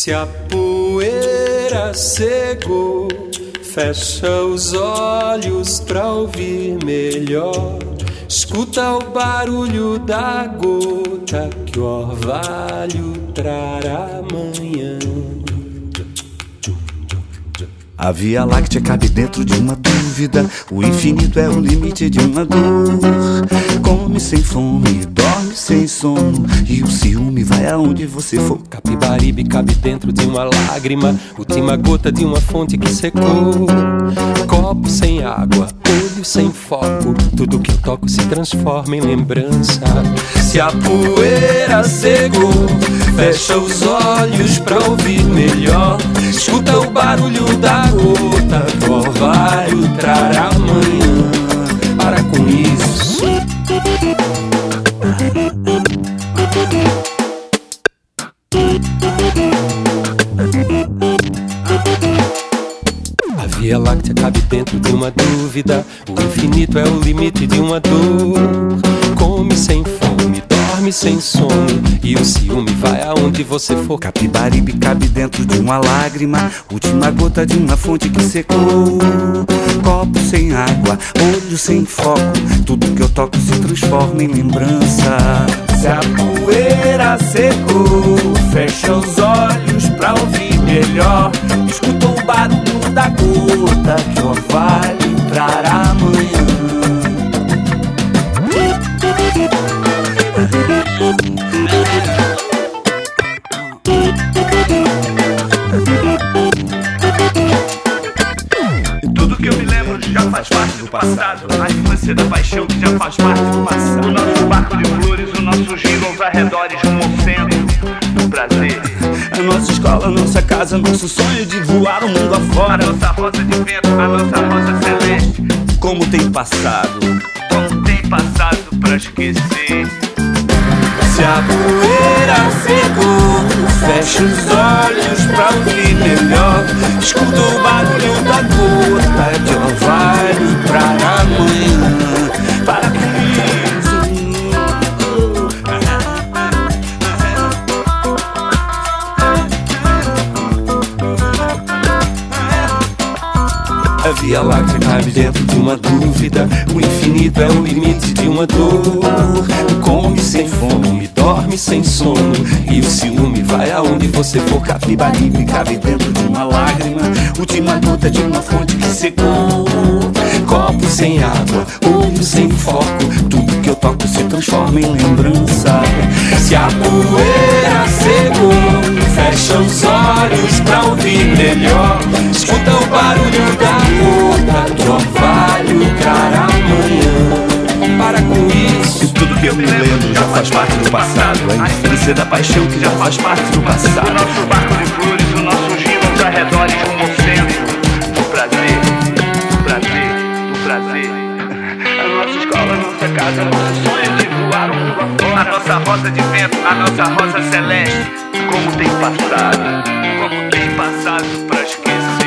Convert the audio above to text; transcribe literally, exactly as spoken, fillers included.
Se a poeira cegou, fecha os olhos pra ouvir melhor. Escuta o barulho da gota que o orvalho trará amanhã. A Via Láctea cabe dentro de uma dúvida. O infinito é o limite de uma dor. Come sem fome, dorme sem sono, e o ciúme vai aonde você for. Capibaribe cabe dentro de uma lágrima, última gota de uma fonte que secou. Copo sem água, olho sem foco, tudo que eu toco se transforma em lembrança. Se a poeira cegou, fecha os olhos pra ouvir melhor. Escuta o barulho da gota que o orvalho trará amanhã. Para com isso. A Via Láctea cabe dentro de uma dúvida. O infinito é o limite de uma dor. Come sem fome, dorme sem sono, e o ciúme vai aonde você for. Capibaribe cabe dentro de uma lágrima, última gota de uma fonte que secou. Copo sem água, olho sem foco, tudo que eu toco se transforma em lembrança. Se a poeira secou, fecha os olhos pra ouvir melhor. Escuta o barulho da gota que o orvalho trará amanhã. Tudo que eu me lembro já faz parte do passado. A infância da paixão que já faz parte do passado. O nosso barco de flores, o nosso giro aos arredores de um centro do prazer. A nossa escola, a nossa casa, nosso sonho de voar o mundo A afora. nossa rosa de vento, a nossa rosa celeste. Como tem passado. Como tem passado pra esquecer. Se a poeira secou, fecha os olhos pra ouvir melhor. Escuta o barulho da gota que o orvalho trará amanhã. Para com isso. A Via Láctea cabe dentro de uma dúvida. O infinito é o limite de uma dor. Come sem fome, dorme sem sono, e o ciúme vai aonde você for. Capibaribe cabe dentro de uma lágrima, última gota de uma fonte que secou. Copo sem água, olho sem foco, Tudo que eu toco se transforma em lembrança. se a poeira secou, fecha os olhos pra ouvir melhor. Escuta o barulho da gota que o orvalho trará amanhã. Para com isso. Tudo que eu me lembro já faz parte do passado. A infância da paixão que já faz parte do O passado. nosso barco de flores, o nosso giro aos arredores de um centro do prazer. Do prazer, do prazer. A nossa escola, a nossa casa, nosso sonho de voar o mundo afora. A nossa rosa de vento, a nossa rosa celeste. Como tem passado, como tem passado pra esquecer.